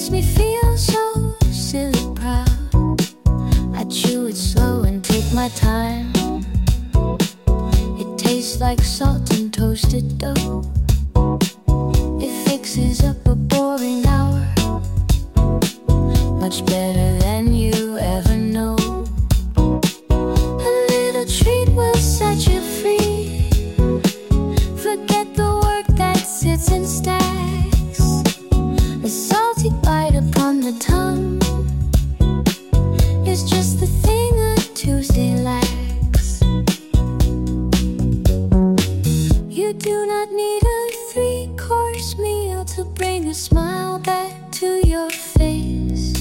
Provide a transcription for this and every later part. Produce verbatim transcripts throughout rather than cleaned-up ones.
makes me feel so silly proud. I chew it slow and take my time. It tastes like salt and toasted dough. It fixes up a boring hour much better than you ever know. A little treat will set you free. Forget the work that sits and stacks. A salty bite upon the tongue is just the thing a Tuesday lacks. You do not need a three-course meal to bring a smile back to your face.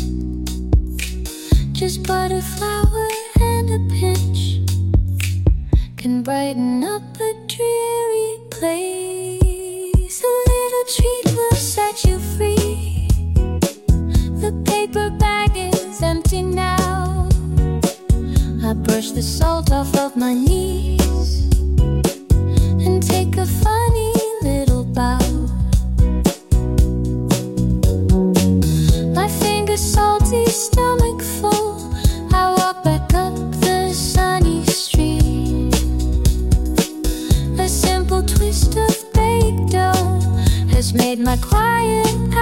Just butter, flour, and a pinch can brighten up a dreary place. A little treat will set you free. The paper bag is empty now. I brush the salt off of my knees and take a funny little bow. My fingers salty, stomach full. I walk back up the sunny street. A simple twist of baked dough has made my quiet